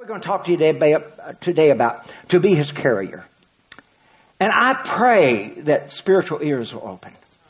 We're going to talk to you today about to be His carrier. And I pray that spiritual ears will open.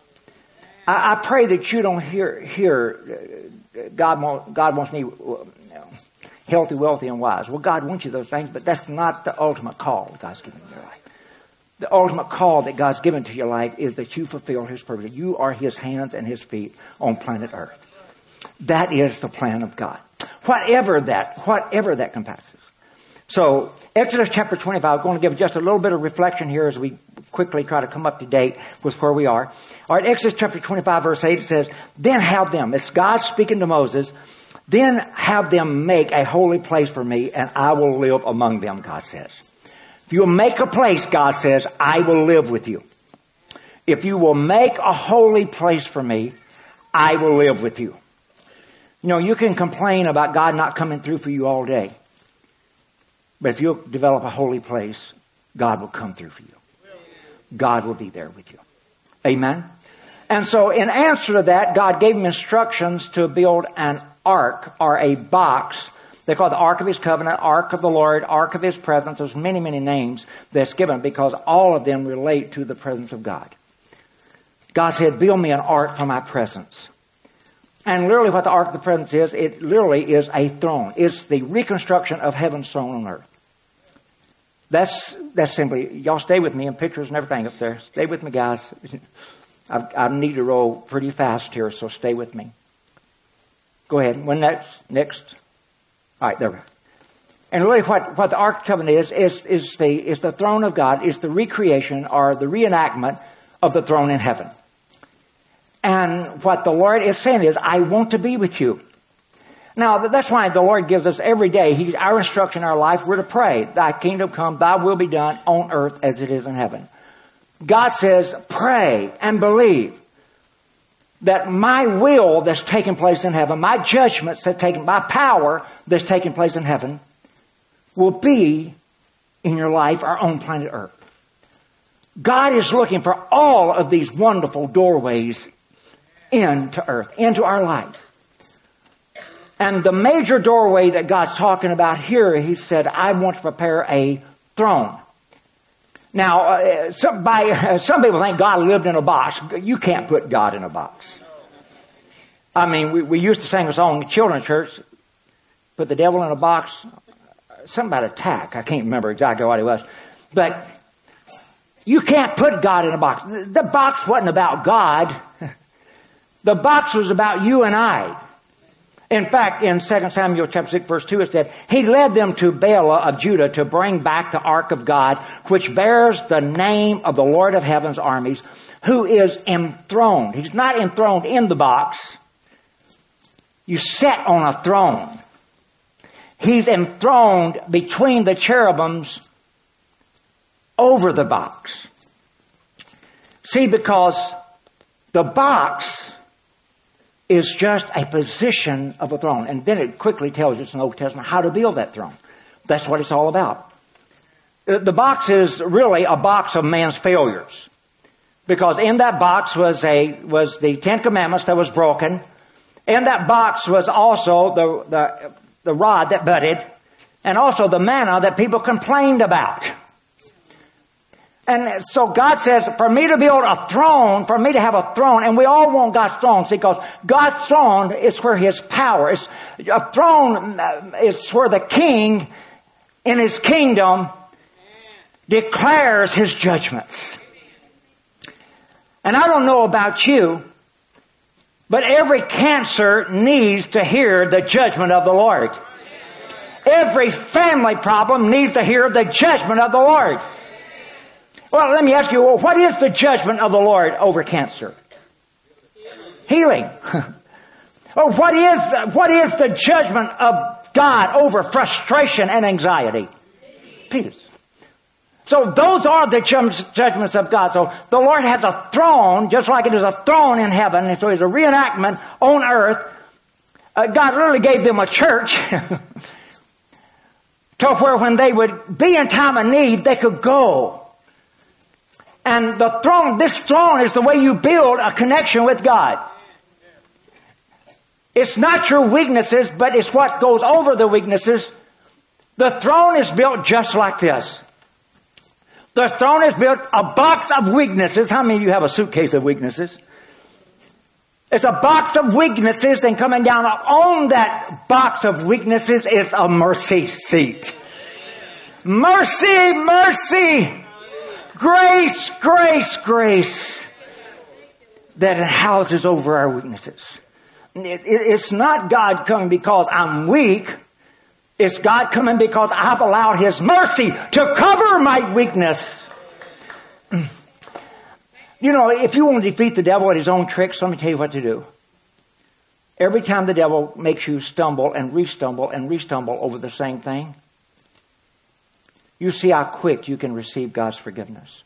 I pray that you don't hear God wants me healthy, wealthy, and wise. Well, God wants you those things, but that's not the ultimate call that God's given to your life. The ultimate call that God's given to your life is that you fulfill His purpose. You are His hands and His feet on planet Earth. That is the plan of God. Whatever that compasses. So, Exodus chapter 25, I'm going to give just a little bit of reflection here as we quickly try to come up to date with where we are. All right, Exodus chapter 25 verse 8, it says, then have them, it's God speaking to Moses, then have them make a holy place for me and I will live among them, God says. If you'll make a place, God says, I will live with you. If you will make a holy place for me, I will live with you. You know, you can complain about God not coming through for you all day. But if you'll develop a holy place, God will come through for you. God will be there with you. Amen? And so in answer to that, God gave him instructions to build an ark or a box. They call it the Ark of His Covenant, Ark of the Lord, Ark of His Presence. There's many, many names that's given because all of them relate to the presence of God. God said, build me an ark for my presence. And literally what the Ark of the Presence is, it literally is a throne. It's the reconstruction of heaven's throne on earth. That's simply, y'all stay with me in pictures and everything up there. Stay with me, guys. I need to roll pretty fast here, so stay with me. Go ahead. When next. All right, there we go. And really what the Ark of the Covenant is the throne of God, is the recreation or the reenactment of the throne in heaven. And what the Lord is saying is, I want to be with you. Now, that's why the Lord gives us every day, our instruction in our life, we're to pray, thy kingdom come, thy will be done on earth as it is in heaven. God says, pray and believe that my will that's taking place in heaven, my judgments my power that's taking place in heaven will be in your life, our own planet earth. God is looking for all of these wonderful doorways into earth, into our life. And the major doorway that God's talking about here, He said, I want to prepare a throne. Now, some people think God lived in a box. You can't put God in a box. I mean, we used to sing a song in children's church, put the devil in a box, something about attack. I can't remember exactly what it was. But you can't put God in a box. The box wasn't about God. The box was about you and I. In fact, in 2 Samuel chapter 6 verse 2 it said, He led them to Bela of Judah to bring back the ark of God, which bears the name of the Lord of heaven's armies, who is enthroned. He's not enthroned in the box. You sit on a throne. He's enthroned between the cherubims over the box. See, because the box is just a position of a throne. And then it quickly tells us in the Old Testament how to build that throne. That's what it's all about. The box is really a box of man's failures. Because in that box was the Ten Commandments that was broken. In that box was also the rod that budded. And also the manna that people complained about. And so God says, for me to build a throne, for me to have a throne, and we all want God's throne, because God's throne is where His power is. A throne is where the king in His kingdom declares His judgments. And I don't know about you, but every cancer needs to hear the judgment of the Lord. Every family problem needs to hear the judgment of the Lord. Well, let me ask you, what is the judgment of the Lord over cancer? Healing. Well, what is the judgment of God over frustration and anxiety? Peace. So those are the judgments of God. So the Lord has a throne, just like it is a throne in heaven, and so it's a reenactment on earth. God literally gave them a church to where when they would be in time of need, they could go. And the throne, this throne is the way you build a connection with God. It's not your weaknesses, but it's what goes over the weaknesses The throne is built just like this. The throne is built a box of weaknesses. How many of you have a suitcase of weaknesses? It's a box of weaknesses, and coming down on that box of weaknesses is a mercy seat. Mercy, mercy. Grace, grace, grace. That it houses over our weaknesses. It's not God coming because I'm weak. It's God coming because I've allowed His mercy to cover my weakness. You know, if you want to defeat the devil at his own tricks, let me tell you what to do. Every time the devil makes you stumble and re-stumble and re-stumble over the same thing, you see how quick you can receive God's forgiveness.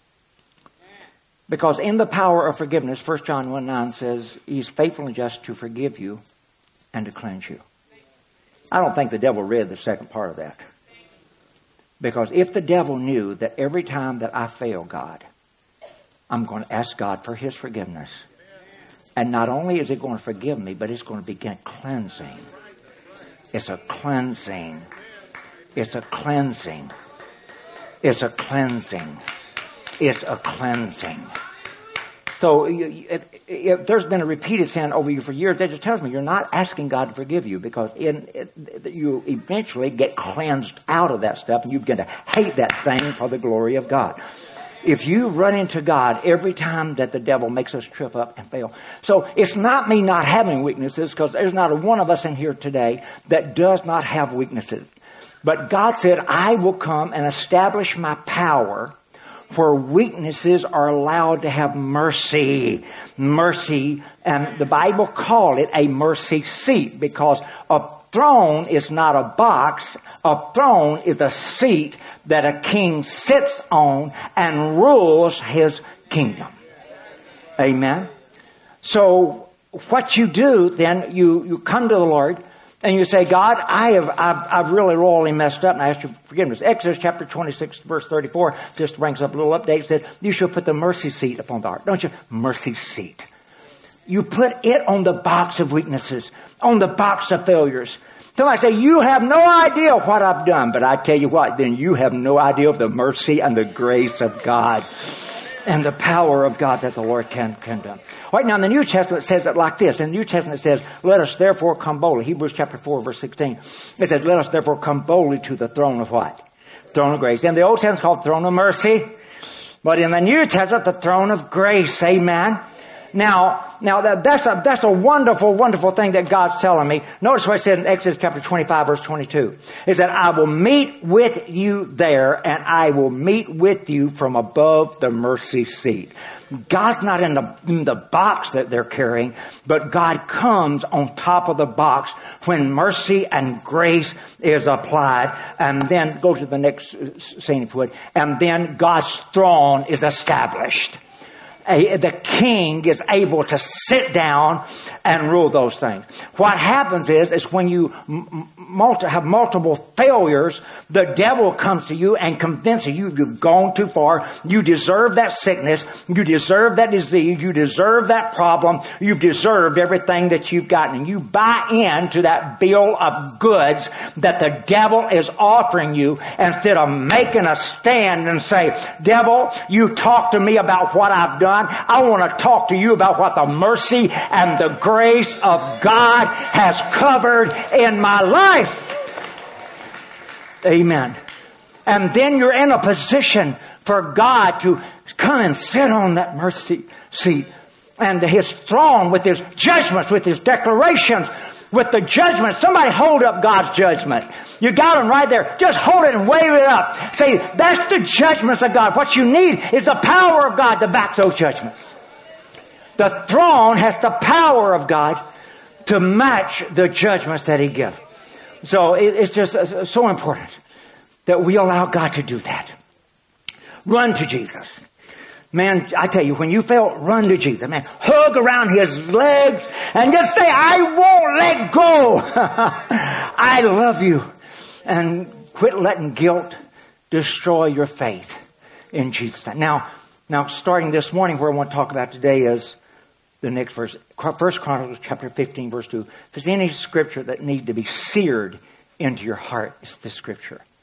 Because in the power of forgiveness, 1 John 1:9 says, He's faithful and just to forgive you and to cleanse you. I don't think the devil read the second part of that. Because if the devil knew that every time that I fail God, I'm going to ask God for His forgiveness. And not only is He going to forgive me, but it's going to begin cleansing. It's a cleansing. It's a cleansing. It's a cleansing. It's a cleansing. So if there's been a repeated sin over you for years, that just tells me you're not asking God to forgive you, because you eventually get cleansed out of that stuff and you begin to hate that thing for the glory of God. If you run into God every time that the devil makes us trip up and fail. So it's not me not having weaknesses, because there's not a one of us in here today that does not have weaknesses. But God said, I will come and establish my power where weaknesses are allowed to have mercy. Mercy, and the Bible called it a mercy seat, because a throne is not a box. A throne is a seat that a king sits on and rules his kingdom. Amen. So what you do then, you come to the Lord and you say, God, I've really royally messed up, and I ask you forgiveness. Exodus chapter 26 verse 34 just brings up a little update. It says, you shall put the mercy seat upon the ark. Don't you? Mercy seat. You put it on the box of weaknesses, on the box of failures. Somebody say, you have no idea what I've done. But I tell you what, then you have no idea of the mercy and the grace of God and the power of God that the Lord can do. Right now in the New Testament it says it like this. In the New Testament it says, let us therefore come boldly. Hebrews chapter 4 verse 16. It says, let us therefore come boldly to the throne of what? Throne of grace. In the Old Testament it's called throne of mercy. But in the New Testament, the throne of grace. Amen. Now that's a wonderful, wonderful thing that God's telling me. Notice what it said in Exodus chapter 25 verse 22. It said, I will meet with you there, and I will meet with you from above the mercy seat. God's not in the box that they're carrying, but God comes on top of the box when mercy and grace is applied. And then go to the next scene if you would. And then God's throne is established. The king is able to sit down and rule those things. What happens is when you have multiple failures, the devil comes to you and convinces you you've gone too far. You deserve that sickness. You deserve that disease. You deserve that problem. You've deserved everything that you've gotten. And you buy into that bill of goods that the devil is offering you, instead of making a stand and say, devil, you talk to me about what I've done. I want to talk to you about what the mercy and the grace of God has covered in my life. Amen. And then you're in a position for God to come and sit on that mercy seat, and His throne with His judgments, with His declarations, with the judgment. Somebody hold up God's judgment. You got them right there. Just hold it and wave it up. Say, that's the judgments of God. What you need is the power of God to back those judgments. The throne has the power of God to match the judgments that He gives. So it's just so important that we allow God to do that. Run to Jesus. Man, I tell you, when you fail, run to Jesus. Man, hug around His legs and just say, I won't let go. I love you. And quit letting guilt destroy your faith in Jesus. Now, starting this morning, where I want to talk about today is the next verse. 1 Chronicles chapter 15, verse 2. If there's any scripture that needs to be seared into your heart, it's this scripture.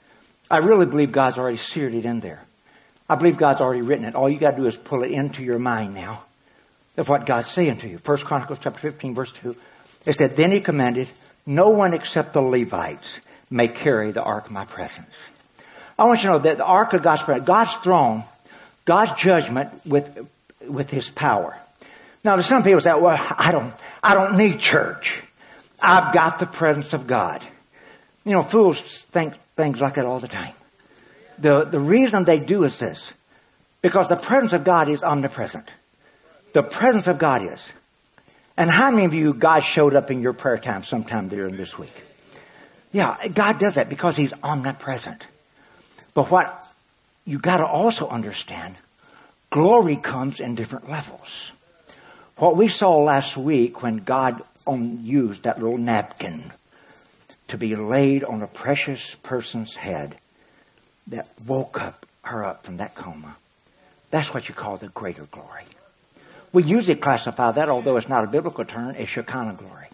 I really believe God's already seared it in there. I believe God's already written it. All you got to do is pull it into your mind now of what God's saying to you. 1 Chronicles chapter 15, verse 2. It said, then he commanded, no one except the Levites may carry the ark of my presence. I want you to know that the ark of God's presence, God's throne, God's judgment with his power. Now, there's some people say, well, I don't need church. I've got the presence of God. You know, fools think things like that all the time. The reason they do is this. Because the presence of God is omnipresent. The presence of God is. And how many of you, God showed up in your prayer time sometime during this week? Yeah, God does that because he's omnipresent. But what you got to also understand, glory comes in different levels. What we saw last week when God used that little napkin to be laid on a precious person's head that woke her up from that coma. That's what you call the greater glory. We usually classify that, although it's not a biblical term, as Shekinah glory.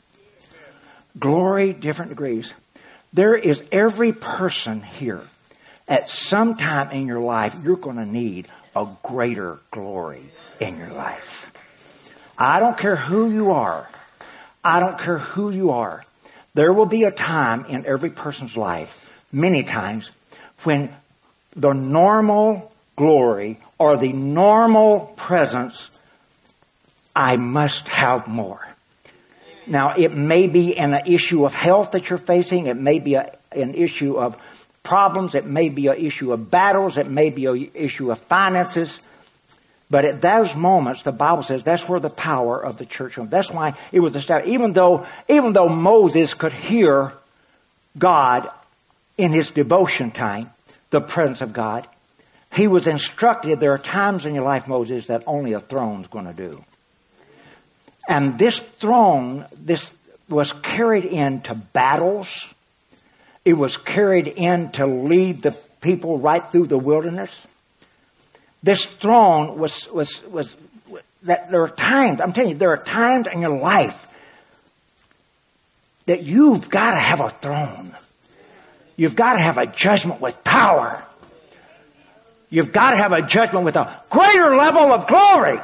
Glory, different degrees. There is every person here. At some time in your life, you're going to need a greater glory in your life. I don't care who you are. I don't care who you are. There will be a time in every person's life, many times, when the normal glory or the normal presence, I must have more. Now, it may be an issue of health that you're facing. It may be an issue of problems. It may be an issue of battles. It may be an issue of finances. But at those moments, the Bible says that's where the power of the church was. That's why it was established. Even though Moses could hear God in his devotion time, the presence of God, he was instructed, there are times in your life, Moses, that only a throne's going to do. And this throne, this was carried into battles. It was carried in to lead the people right through the wilderness. This throne was that there are times, I'm telling you, there are times in your life that you've got to have a throne. You've got to have a judgment with power. You've got to have a judgment with a greater level of glory.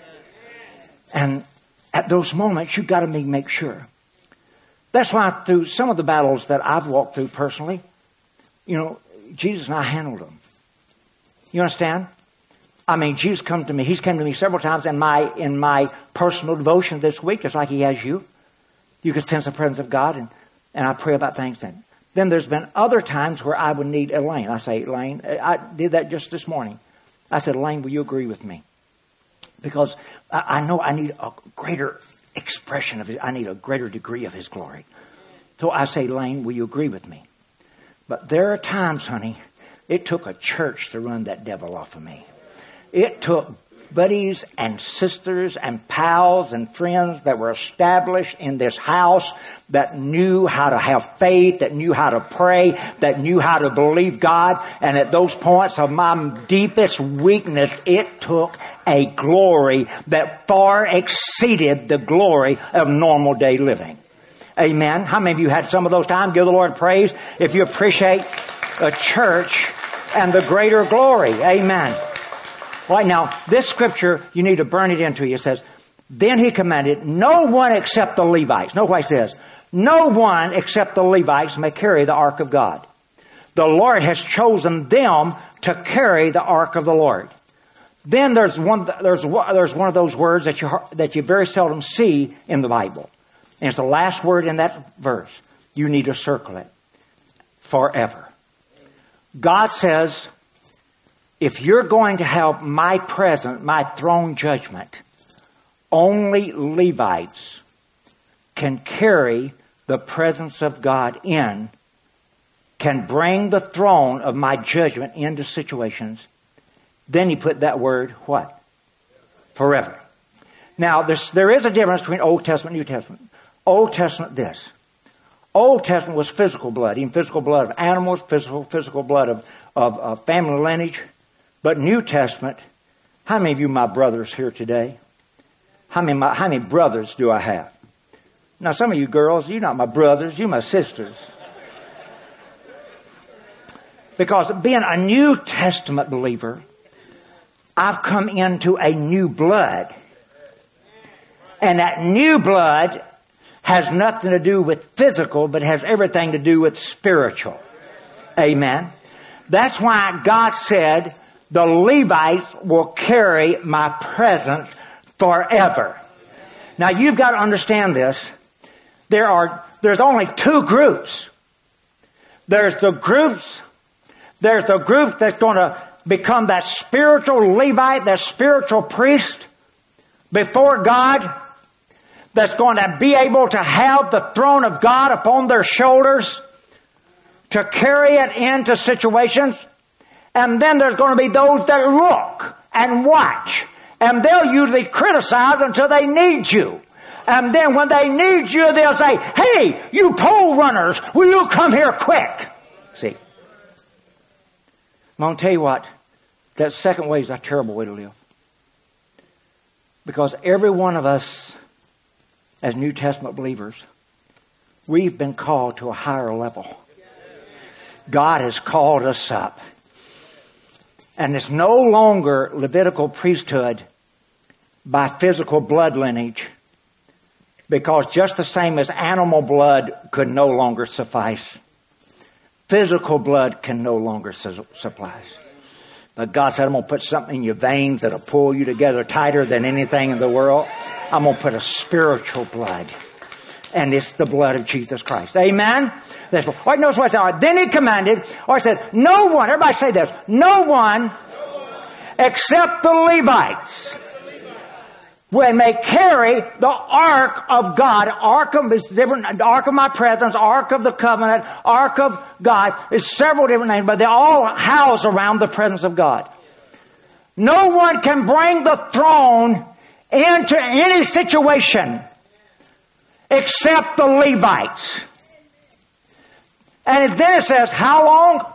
And at those moments, you've got to make sure. That's why through some of the battles that I've walked through personally, you know, Jesus and I handled them. You understand? I mean, Jesus come to me. He's come to me several times in my personal devotion this week, just like he has you. You could sense the presence of God, and I pray about things then. Then there's been other times where I would need Elaine. I say, Elaine, I did that just this morning. I said, Elaine, will you agree with me? Because I know I need a greater expression of it. I need a greater degree of his glory. So I say, Elaine, will you agree with me? But there are times, honey, it took a church to run that devil off of me. It took buddies and sisters and pals and friends that were established in this house that knew how to have faith, that knew how to pray, that knew how to believe God. And at those points of my deepest weakness, it took a glory that far exceeded the glory of normal day living. Amen. How many of you had some of those times? Give the Lord praise if you appreciate a church and the greater glory. Amen. Right now, this scripture, you need to burn it into you. It says, then he commanded, no one except the Levites. Note what it says. No one except the Levites may carry the ark of God. The Lord has chosen them to carry the ark of the Lord. Then there's one of those words that you very seldom see in the Bible. And it's the last word in that verse. You need to circle it. Forever. God says, if you're going to have my presence, my throne judgment, only Levites can carry the presence of God in, can bring the throne of my judgment into situations. Then he put that word, what? Forever. Now, there is a difference between Old Testament and New Testament. Old Testament, this. Old Testament was physical blood, even physical blood of animals, physical blood of family lineage. But New Testament, how many of you my brothers here today? How many brothers do I have? Now some of you girls, you're not my brothers, you're my sisters. Because being a New Testament believer, I've come into a new blood. And that new blood has nothing to do with physical, but has everything to do with spiritual. Amen. That's why God said, the Levites will carry my presence forever. Now you've got to understand this. There's only two groups. There's the group that's going to become that spiritual Levite, that spiritual priest before God, that's going to be able to have the throne of God upon their shoulders to carry it into situations. And then there's going to be those that look and watch. And they'll usually criticize until they need you. And then when they need you, they'll say, hey, you pole runners, will you come here quick? See. I'm going to tell you what, that second way is a terrible way to live. Because every one of us, as New Testament believers, we've been called to a higher level. God has called us up. And it's no longer Levitical priesthood by physical blood lineage. Because just the same as animal blood could no longer suffice, physical blood can no longer suffice. But God said, I'm going to put something in your veins that'll pull you together tighter than anything in the world. I'm going to put a spiritual blood. And it's the blood of Jesus Christ. Amen? That's what, all right, notice what it said. All right, then he commanded, or he said, no one, everybody say this, no one except the Levites when they carry the ark of God. Ark of is different. Ark of my presence, ark of the covenant, ark of God is several different names, but they all house around the presence of God. No one can bring the throne into any situation except the Levites. And then it says, how long?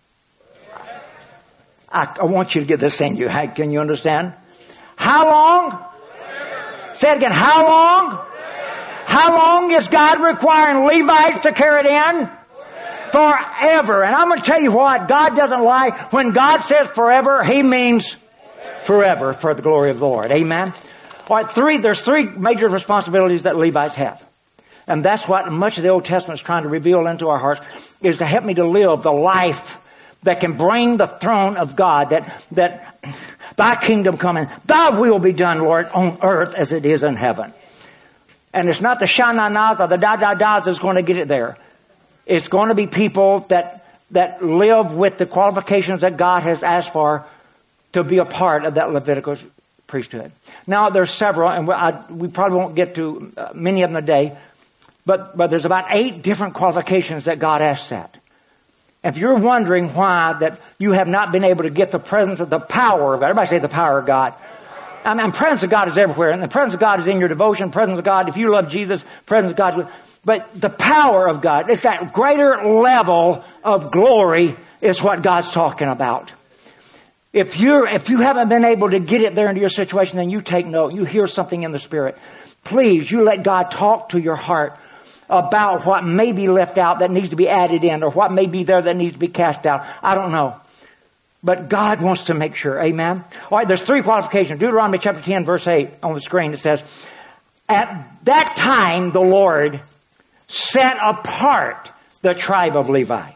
I want you to get this in you. Can you understand? How long? Say it again. How long? How long is God requiring Levites to carry it in? Forever. And I'm going to tell you what, God doesn't lie. When God says forever, He means forever for the glory of the Lord. Amen? All right, there's three major responsibilities that Levites have. And that's what much of the Old Testament is trying to reveal into our hearts, is to help me to live the life that can bring the throne of God, that thy kingdom come and thy will be done, Lord, on earth as it is in heaven. And it's not the sha-na-nas or the da-da-das that's going to get it there. It's going to be people that live with the qualifications that God has asked for to be a part of that Levitical priesthood. Now, there's several, and we probably won't get to many of them today, but there's about 8 different qualifications that God asks that. If you're wondering why that you have not been able to get the presence of the power of God, everybody say the power of God. And presence of God is everywhere. And the presence of God is in your devotion. Presence of God, if you love Jesus, presence of God. But the power of God, it's that greater level of glory is what God's talking about. If you haven't been able to get it there into your situation, then you take note. You hear something in the Spirit. Please, you let God talk to your heart about what may be left out that needs to be added in, or what may be there that needs to be cast out. I don't know. But God wants to make sure. Amen? All right, there's 3 qualifications. Deuteronomy chapter 10, verse 8 on the screen. It says, at that time the Lord set apart the tribe of Levi.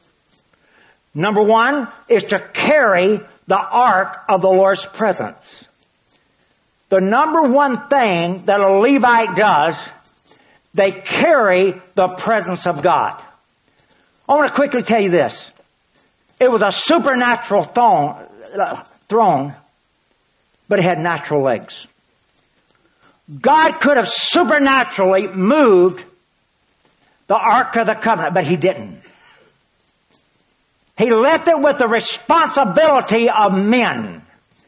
Number 1 is to carry the ark of the Lord's presence. The number 1 thing that a Levite does, they carry the presence of God. I want to quickly tell you this. It was a supernatural throne, but it had natural legs. God could have supernaturally moved the Ark of the Covenant, but He didn't. He left it with the responsibility of men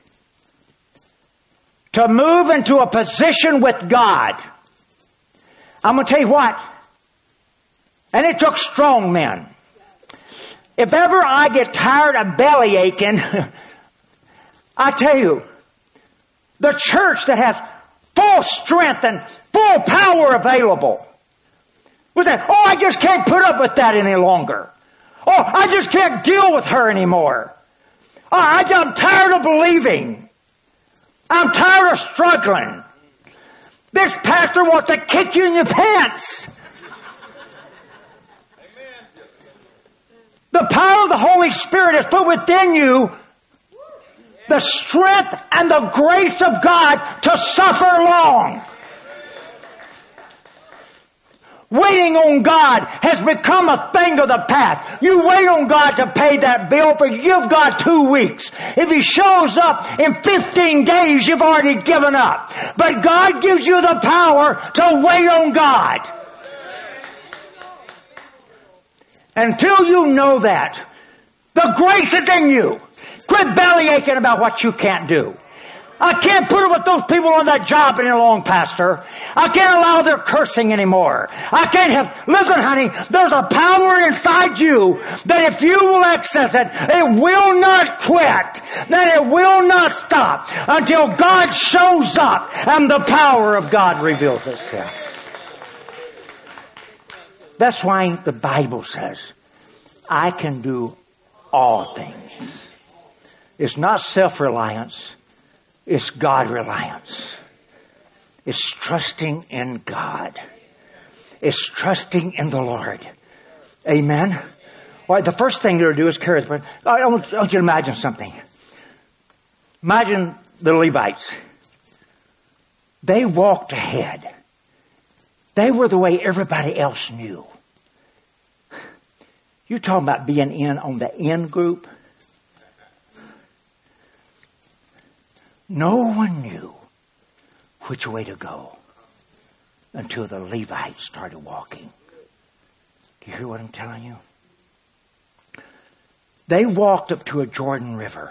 to move into a position with God. I'm going to tell you what. And it took strong men. If ever I get tired of belly aching, I tell you, the church that has full strength and full power available will say, oh, I just can't put up with that any longer. Oh, I just can't deal with her anymore. Oh, I'm tired of believing. I'm tired of struggling. This pastor wants to kick you in your pants. The power of the Holy Spirit has put within you the strength and the grace of God to suffer long. Waiting on God has become a thing of the past. You wait on God to pay that bill, for give God 2 weeks. If He shows up in 15 days, you've already given up. But God gives you the power to wait on God. Until you know that, the grace is in you. Quit belly aching about what you can't do. I can't put up with those people on that job any longer, Pastor. I can't allow their cursing anymore. I can't have... Listen, honey, there's a power inside you that if you will access it, it will not quit. That it will not stop until God shows up and the power of God reveals itself. That's why the Bible says, I can do all things. It's not self-reliance. It's God-reliance. It's trusting in God. It's trusting in the Lord. Amen? All right, the first thing you're to do is carry the... I want you to imagine something. Imagine the Levites. They walked ahead. They were the way everybody else knew. You're talking about being in on the in group. No one knew which way to go until the Levites started walking. Do you hear what I'm telling you? They walked up to a Jordan River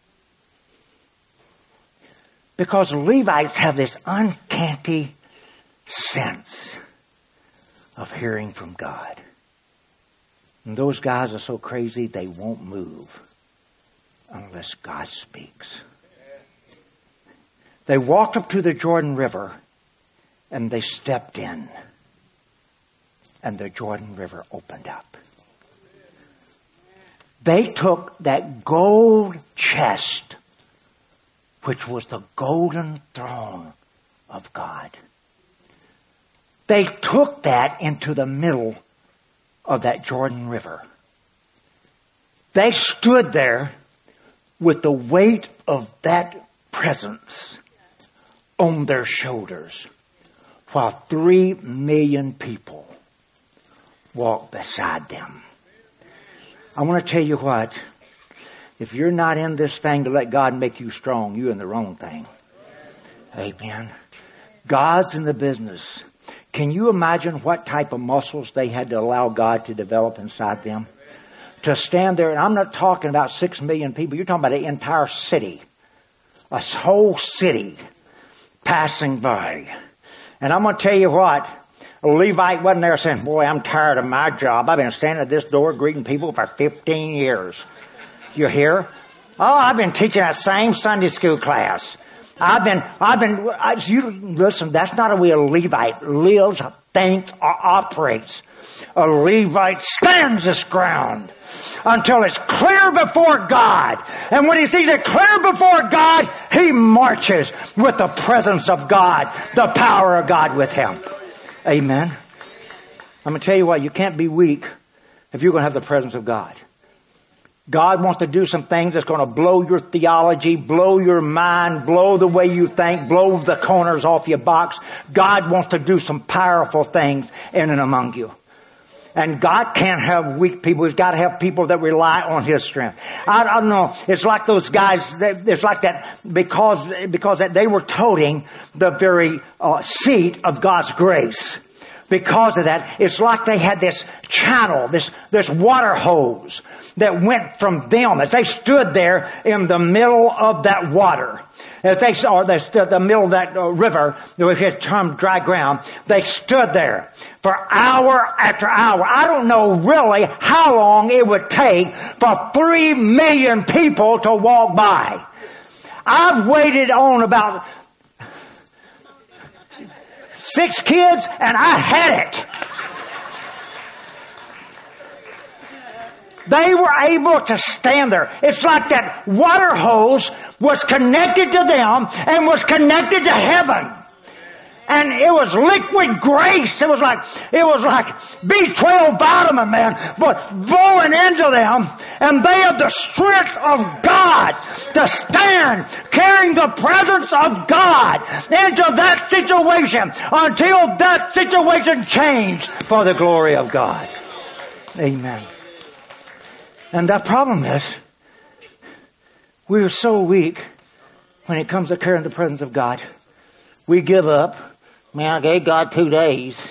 because Levites have this uncanny sense of hearing from God. And those guys are so crazy they won't move unless God speaks. They walked up to the Jordan River and they stepped in. And the Jordan River opened up. They took that gold chest, which was the golden throne of God. They took that into the middle of that Jordan River. They stood there with the weight of that presence on their shoulders while 3 million people walked beside them. I want to tell you what, if you're not in this thing to let God make you strong, you're in the wrong thing. Amen. God's in the business. Can you imagine what type of muscles they had to allow God to develop inside them? To stand there, and I'm not talking about 6 million people, you're talking about an entire city. A whole city passing by. And I'm going to tell you what, a Levite wasn't there saying, boy, I'm tired of my job. I've been standing at this door greeting people for 15 years. You hear? Oh, I've been teaching that same Sunday school class. You listen, that's not a way a Levite lives, thinks, or operates. A Levite stands his ground until it's clear before God. And when he sees it clear before God, he marches with the presence of God, the power of God with him. Amen. I'm going to tell you what, you can't be weak if you're going to have the presence of God. God wants to do some things that's going to blow your theology, blow your mind, blow the way you think, blow the corners off your box. God wants to do some powerful things in and among you. And God can't have weak people. He's got to have people that rely on His strength. I don't know. It's like those guys. It's like that because they were toting the very seat of God's grace. Because of that, it's like they had this channel, this water hose that went from them as they stood there in the middle of that water. As they stood the middle of that river, which had turned dry ground, they stood there for hour after hour. I don't know really how long it would take for 3 million people to walk by. I've waited on about 6 kids, and I had it. They were able to stand there. It's like that water hose was connected to them and was connected to heaven. And it was liquid grace. It was like B12 vitamin, man, but flowing into them. And they have the strength of God to stand carrying the presence of God into that situation until that situation changed for the glory of God. Amen. And the problem is, we are so weak when it comes to carrying the presence of God. We give up. Man, I gave God 2 days.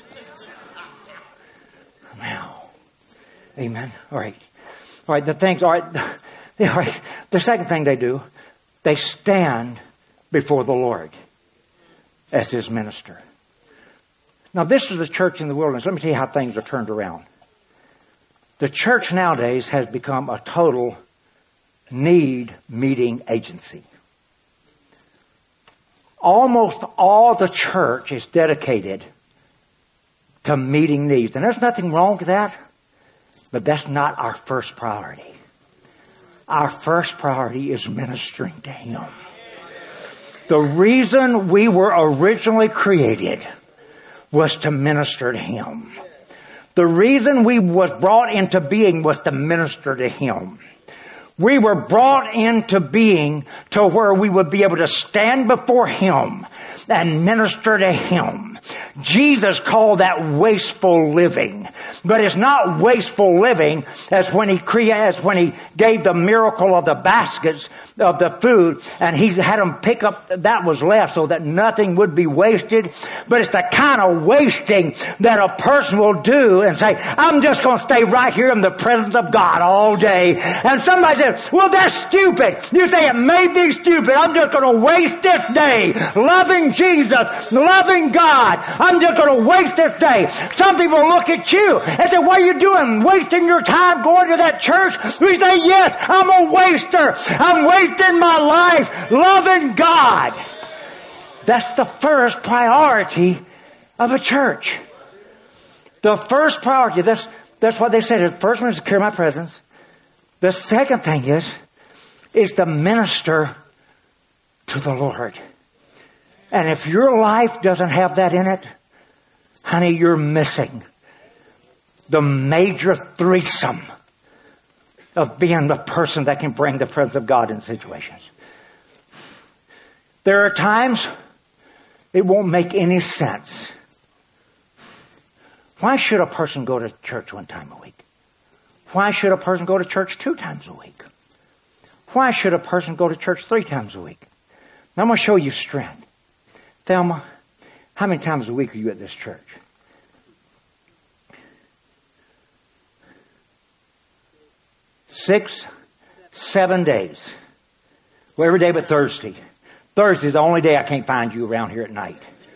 Wow. Amen. All right. The second thing they do, they stand before the Lord as His minister. Now, this is the church in the wilderness. Let me tell you how things are turned around. The church nowadays has become a total need-meeting agency. Almost all the church is dedicated to meeting needs. And there's nothing wrong with that, but that's not our first priority. Our first priority is ministering to Him. The reason we were originally created was to minister to Him. The reason we was brought into being was to minister to Him. We were brought into being to where we would be able to stand before Him and minister to Him. Jesus called that wasteful living. But it's not wasteful living as when He gave the miracle of the baskets of the food and He had them pick up that was left so that nothing would be wasted. But it's the kind of wasting that a person will do and say, I'm just going to stay right here in the presence of God all day. And somebody says, well, that's stupid. You say it may be stupid. I'm just going to waste this day loving Jesus, loving God. I'm just going to waste this day. Some people look at you and say, what are you doing? Wasting your time going to that church? We say, yes, I'm a waster. I'm wasting my life loving God. That's the first priority of a church. The first priority, that's what they said. The first one is to carry my presence. The second thing is to minister to the Lord. And if your life doesn't have that in it, honey, you're missing the major threesome of being the person that can bring the presence of God in situations. There are times it won't make any sense. Why should a person go to church 1 time a week? Why should a person go to church 2 times a week? Why should a person go to church 3 times a week? Now I'm going to show you strength. Thelma, how many times a week are you at this church? 6, 7 days. Well, every day but Thursday. Thursday is the only day I can't find you around here at night.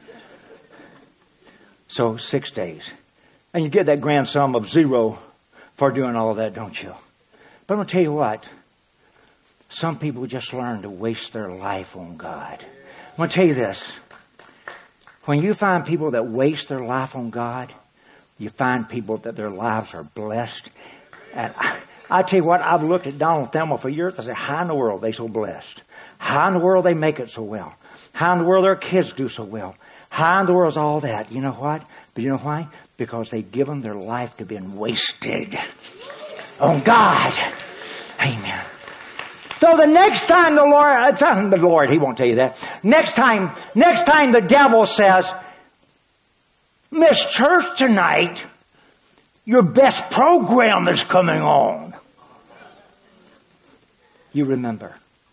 So 6 days. And you get that grand sum of 0 for doing all of that, don't you? But I'm going to tell you what. Some people just learn to waste their life on God. I'm going to tell you this. When you find people that waste their life on God, you find people that their lives are blessed. And I tell you what, I've looked at Donald and Thelma for years. I said, how in the world are they so blessed? How in the world they make it so well? How in the world their kids do so well? How in the world is all that? You know what? But you know why? Because they've given their life to being wasted on God. Amen. So the next time the Lord, He won't tell you that. Next time the devil says, Miss Church tonight, your best program is coming on. You remember,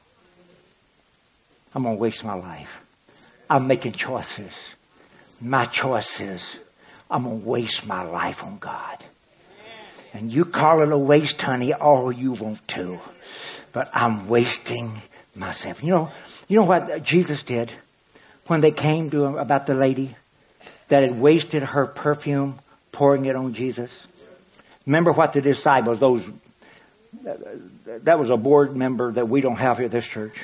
I'm going to waste my life. I'm making choices. My choice is, I'm going to waste my life on God. And you call it a waste, honey, all you want to. But I'm wasting myself. You know what Jesus did when they came to him about the lady that had wasted her perfume pouring it on Jesus? Remember what the disciples, that was a board member that we don't have here at this church.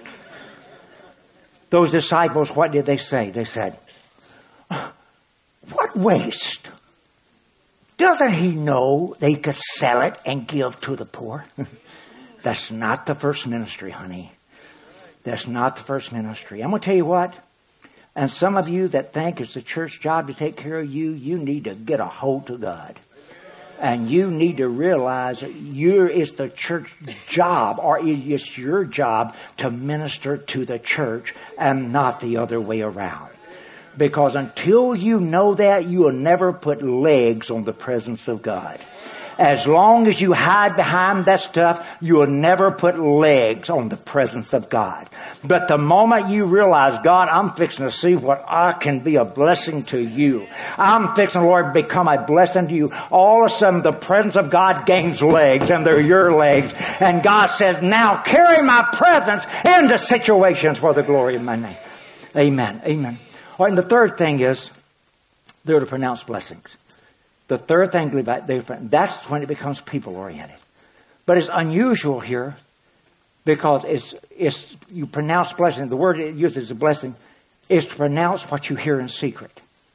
Those disciples, what did they say? They said, what waste? Doesn't he know they could sell it and give to the poor? That's not the first ministry, honey. That's not the first ministry. I'm going to tell you what. And some of you that think it's the church job to take care of you, you need to get a hold of God. And you need to realize it's the church job, or it's your job to minister to the church and not the other way around. Because until you know that, you will never put legs on the presence of God. As long as you hide behind that stuff, you will never put legs on the presence of God. But the moment you realize, God, I'm fixing to see what I can be a blessing to you. I'm fixing, Lord, to become a blessing to you. All of a sudden, the presence of God gains legs, and they're your legs. And God says, now carry my presence into situations for the glory of my name. Amen. Amen. All right, and the third thing is, they're to pronounce blessings. The third thing, that's when it becomes people-oriented. But it's unusual here because it's you pronounce blessing. The word it uses a blessing is to pronounce what you hear in secret.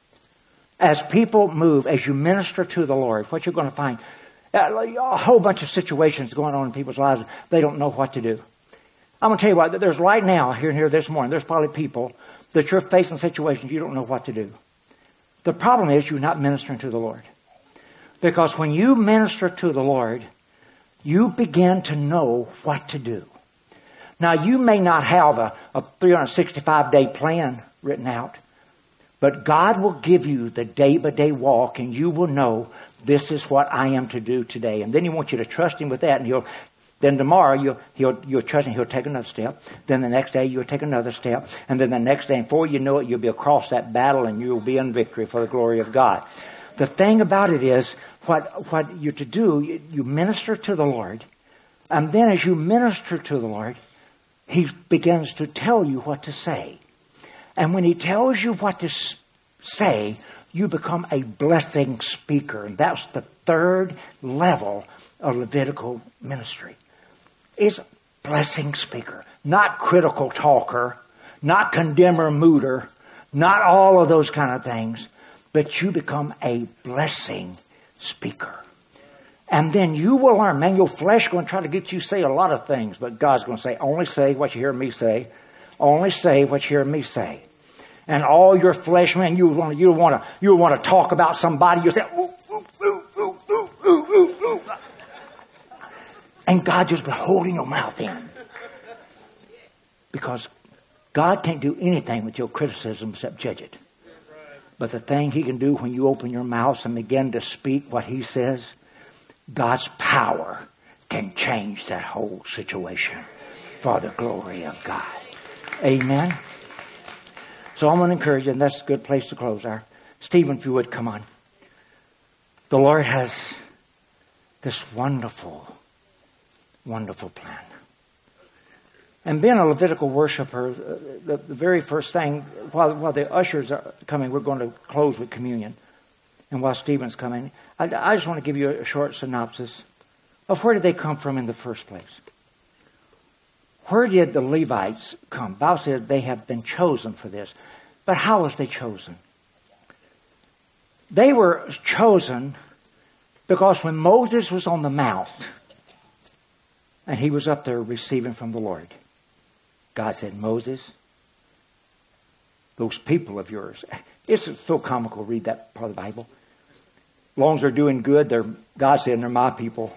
As people move, as you minister to the Lord, what you're going to find, a whole bunch of situations going on in people's lives, they don't know what to do. I'm going to tell you what, there's right now, here this morning, there's probably people that you're facing situations you don't know what to do. The problem is you're not ministering to the Lord. Because when you minister to the Lord, you begin to know what to do. Now, you may not have a 365-day plan written out, but God will give you the day-by-day walk, and you will know this is what I am to do today. And then He wants you to trust Him with that, and then tomorrow you'll trust Him. He'll take another step. Then the next day you'll take another step, and then the next day, before you know it, you'll be across that battle, and you'll be in victory for the glory of God. The thing about it is, what you're to do, you minister to the Lord, and then as you minister to the Lord, He begins to tell you what to say. And when He tells you what to say, you become a blessing speaker. And that's the third level of Levitical ministry. Is blessing speaker. Not critical talker, not condemner mooter, not all of those kind of things, but you become a blessing speaker. And then you will learn, man, your flesh is going to try to get you to say a lot of things, but God's going to say, only say what you hear me say. Only say what you hear me say. And all your flesh, man, you want to talk about somebody, you say, ooh, ooh, ooh, ooh, ooh, ooh, ooh, ooh. And God just be holding your mouth in. Because God can't do anything with your criticism except judge it. But the thing He can do when you open your mouth and begin to speak what He says, God's power can change that whole situation for the glory of God. Amen. So I'm going to encourage you, and that's a good place to close there. Stephen, if you would, come on. The Lord has this wonderful, wonderful plan. And being a Levitical worshiper, the very first thing, while the ushers are coming, we're going to close with communion. And while Stephen's coming, I just want to give you a short synopsis of where did they come from in the first place. Where did the Levites come? The Bible says they have been chosen for this. But how was they chosen? They were chosen because when Moses was on the mount and he was up there receiving from the Lord, God said, Moses, those people of yours. It's so comical to read that part of the Bible. As long as they're doing good, God said they're my people.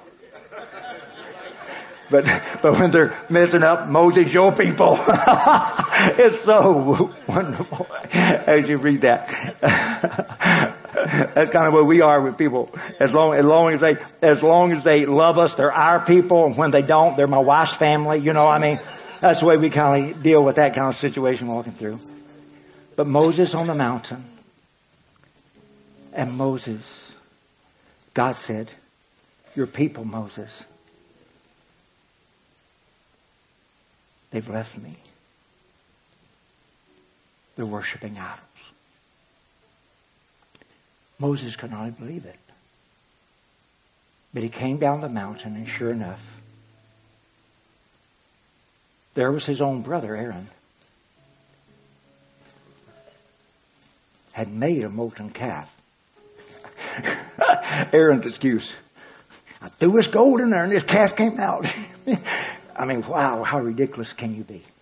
But when they're messing up, Moses, your people. It's so wonderful as you read that. That's kind of what we are with people. As long as they love us, they're our people. And when they don't, they're my wife's family. You know, I mean, that's the way we kind of deal with that kind of situation walking through. But Moses on the mountain, and Moses, God said, your people, Moses, they've left me. They're worshiping idols. Moses could not believe it. But he came down the mountain, and sure enough, there was his own brother, Aaron, had made a molten calf. Aaron's excuse. I threw his gold in there and this calf came out. I mean, wow, how ridiculous can you be?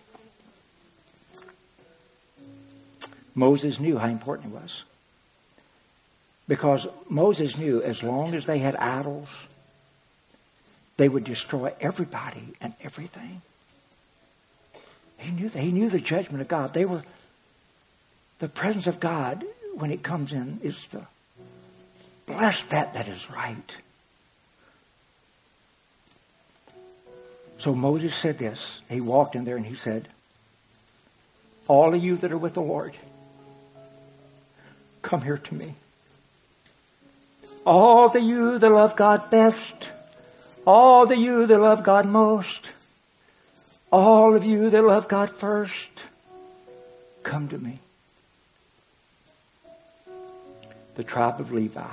Moses knew how important it was. Because Moses knew as long as they had idols, they would destroy everybody and everything. He knew the judgment of God. The presence of God, when it comes in, is to bless that is right. So Moses said this. He walked in there and he said, all of you that are with the Lord, come here to me. All of you that love God best, all of you that love God most, all of you that love God first, come to me. The tribe of Levi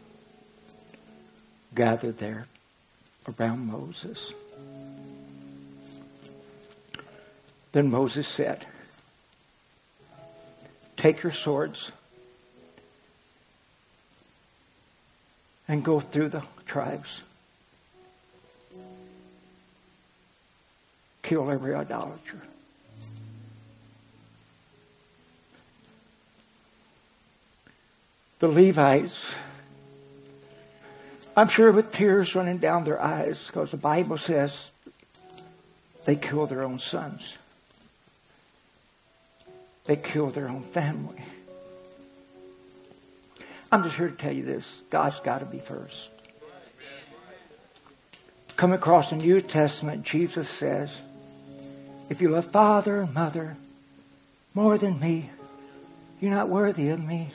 gathered there around Moses. Then Moses said, take your swords and go through the tribes. Kill every idolater. The Levites, I'm sure with tears running down their eyes, because the Bible says they killed their own sons. They killed their own family. I'm just here to tell you this. God's got to be first. Come across the New Testament, Jesus says, if you love father and mother more than me, you're not worthy of me.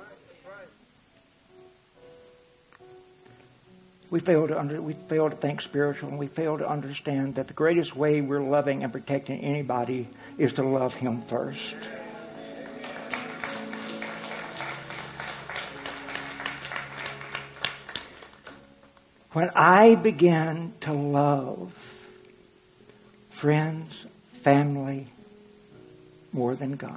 We fail to think spiritual, and we fail to understand that the greatest way we're loving and protecting anybody is to love Him first. When I began to love friends, family, more than God,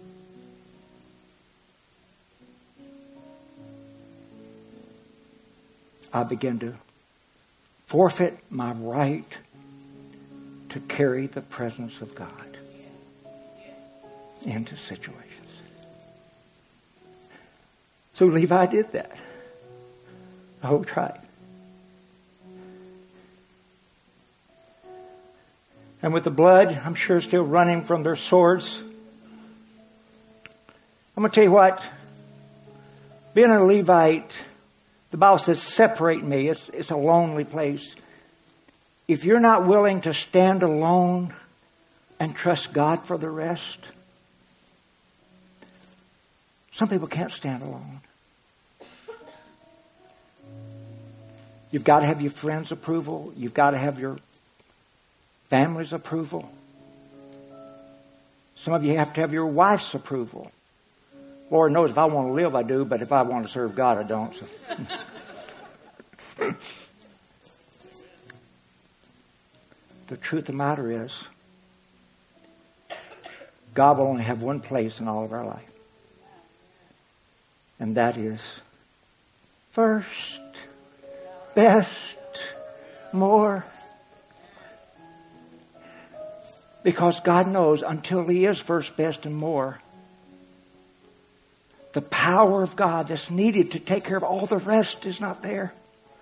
I began to forfeit my right to carry the presence of God into situations. So Levi did that. The whole tribe. And with the blood, I'm sure, still running from their swords. I'm going to tell you what. Being a Levite, the Bible says, separate me. It's a lonely place. If you're not willing to stand alone and trust God for the rest, some people can't stand alone. You've got to have your friends' approval. You've got to have your family's approval. Some of you have to have your wife's approval. Lord knows if I want to live, I do, but if I want to serve God, I don't. So. The truth of the matter is, God will only have one place in all of our life. And that is first, best, more. Because God knows until He is first, best, and more, the power of God that's needed to take care of all the rest is not there.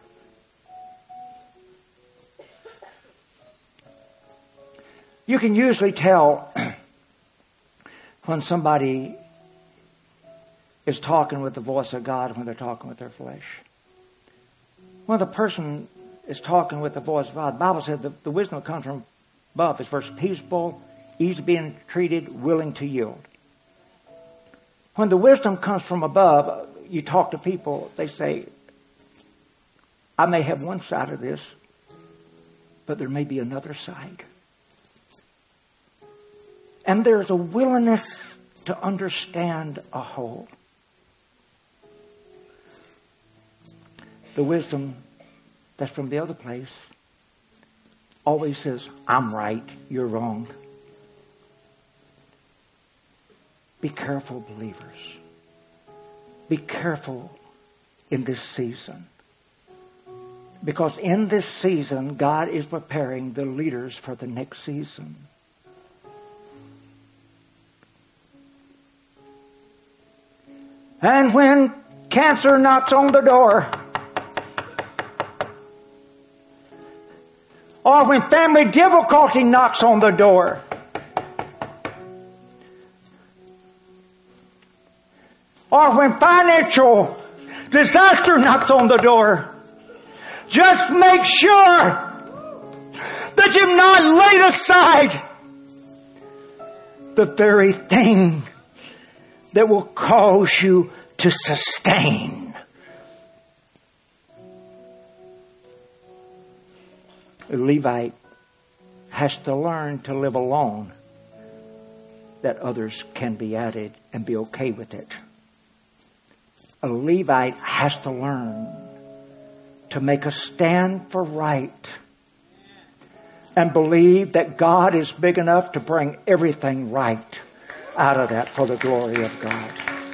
You can usually tell when somebody is talking with the voice of God when they're talking with their flesh. When the person is talking with the voice of God, the Bible said the wisdom that comes from above is first peaceful, easy being treated, willing to yield. When the wisdom comes from above, you talk to people, they say, I may have one side of this, but there may be another side. And there's a willingness to understand a whole. The wisdom that's from the other place always says, I'm right, you're wrong. Be careful, believers. Be careful in this season. Because in this season, God is preparing the leaders for the next season. And when cancer knocks on the door, or when family difficulty knocks on the door, or when financial disaster knocks on the door, just make sure that you've not laid aside the very thing that will cause you to sustain. A Levite has to learn to live alone, that others can be added and be okay with it. A Levite has to learn to make a stand for right and believe that God is big enough to bring everything right out of that for the glory of God.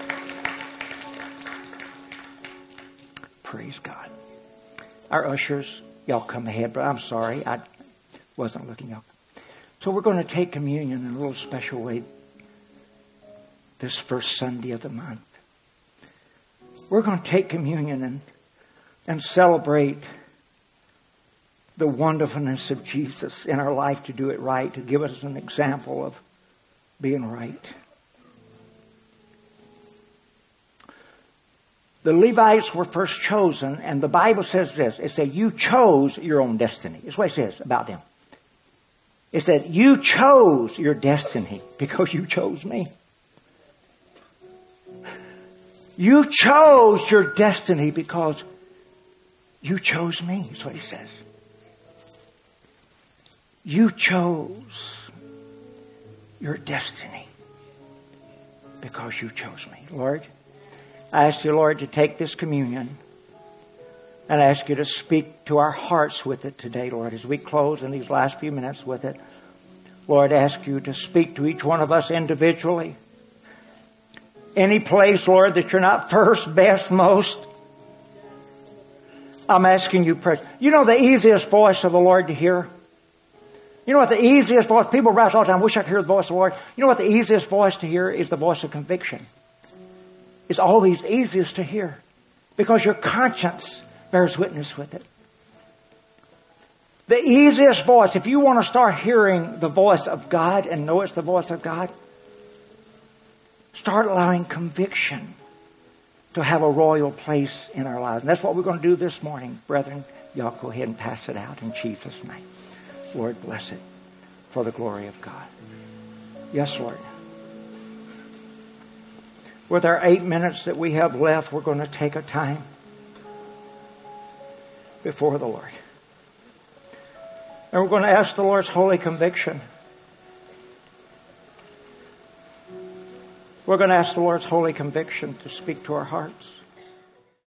Praise God. Our ushers, y'all come ahead, but I'm sorry, I wasn't looking up. So we're going to take communion in a little special way this first Sunday of the month. We're going to take communion and celebrate the wonderfulness of Jesus in our life to do it right, to give us an example of being right. The Levites were first chosen, and the Bible says this. It said, you chose your own destiny. That's what it says about them. It said, you chose your destiny because you chose me. You chose your destiny because you chose me. That's what he says. You chose your destiny because you chose me. Lord, I ask you, Lord, to take this communion and I ask you to speak to our hearts with it today, Lord, as we close in these last few minutes with it. Lord, I ask you to speak to each one of us individually. Any place, Lord, that you're not first, best, most. I'm asking you, you know the easiest voice of the Lord to hear? You know what the easiest voice, people rest all the time, wish I could hear the voice of the Lord. You know what the easiest voice to hear is? The voice of conviction. It's always easiest to hear because your conscience bears witness with it. The easiest voice, if you want to start hearing the voice of God and know it's the voice of God, start allowing conviction to have a royal place in our lives. And that's what we're going to do this morning. Brethren, y'all go ahead and pass it out in Jesus' name. Lord, bless it for the glory of God. Yes, Lord. With our 8 minutes that we have left, we're going to take a time before the Lord. And we're going to ask the Lord's holy conviction. We're going to ask the Lord's holy conviction to speak to our hearts.